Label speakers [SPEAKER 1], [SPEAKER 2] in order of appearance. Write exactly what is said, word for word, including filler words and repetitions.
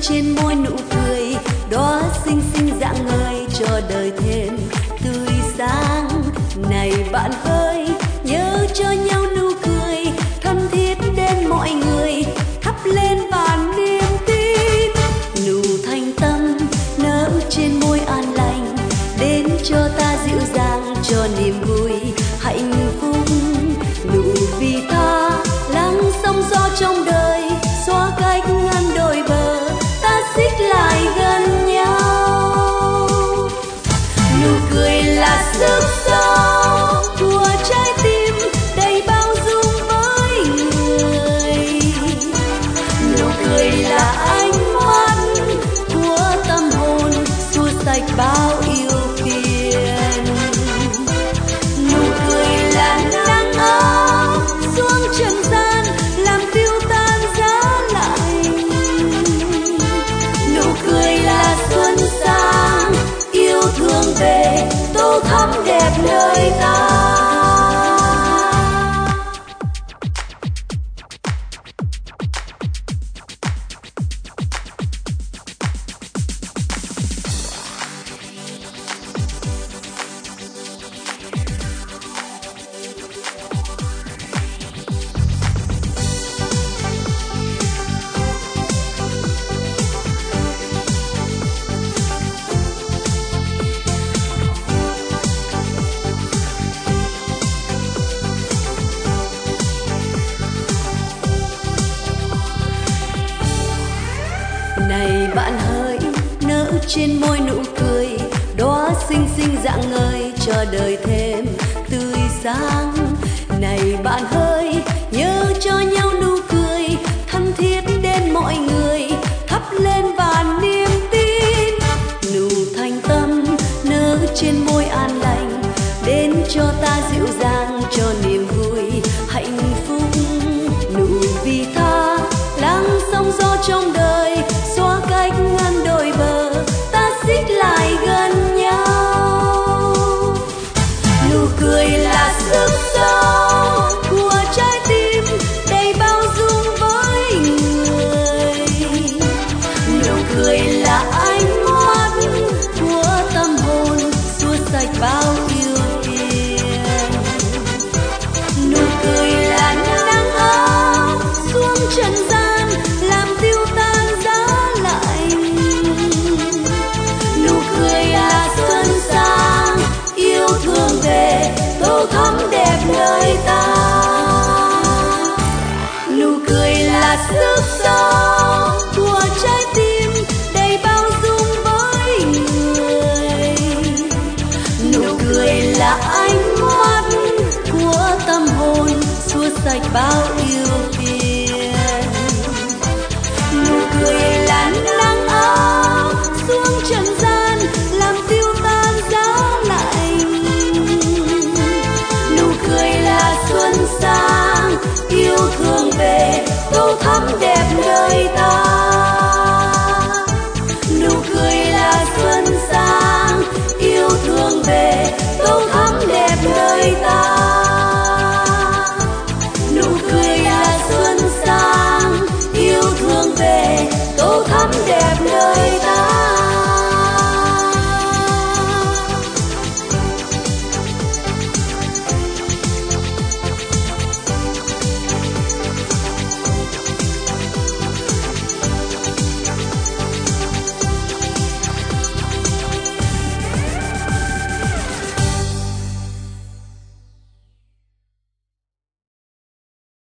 [SPEAKER 1] trên môi nụ cười, đóa xinh xinh rạng ngời cho đời thêm tươi sáng. Này bạn ơi, nhớ cho nhau nụ cười thân thiết đến mọi người, thắp lên vàn niềm tin. Nụ thanh tâm nở trên môi an lành, đến cho ta dịu dàng cho niềm vui hạnh phúc. Nụ vì tha lắng sóng gió trong đời, xóa cách ngăn đôi bờ, ta xích lại gần nhau. Nụ cười là sức sống của trái tim đầy bao dung với người. Nụ cười là ánh mắt của tâm hồn xua sạch bao yêu phiền. Nụ cười là nắng ấm xuống trần gian, làm tiêu tan giá lạnh. Nụ cười là xuân sang, yêu thương về tô thắm đẹp nơi ta. Này bạn hỡi, nở trên môi nụ cười, đóa xinh xinh rạng ngời cho đời thêm tươi sáng. Này bạn hỡi, nhớ cho nhau nụ cười thân thiết đến mọi người, thắp lên vàn niềm tin. Nụ thanh tâm nở trên môi an lành, đến cho ta dịu dàng cho niềm vui hạnh phúc. Nụ vì tha lắng sóng gió trong đời, xóa cách ngăn đôi bờ, ta xích lại gần nhau. Nụ cười là sức sống của trái tim đầy bao dung với người. Nụ cười là ánh mắt của tâm hồn xua sạch bao yêu phiền. Nụ cười là nắng ấm xuống trần gian, làm tiêu tan giá lạnh. Nụ cười là xuân sang, yêu thương về tô thắm đẹp nơi ta. Nụ cười là sức sống của trái tim đầy bao dung với người. Nụ cười là ánh mắt của tâm hồn xua sạch bao yêu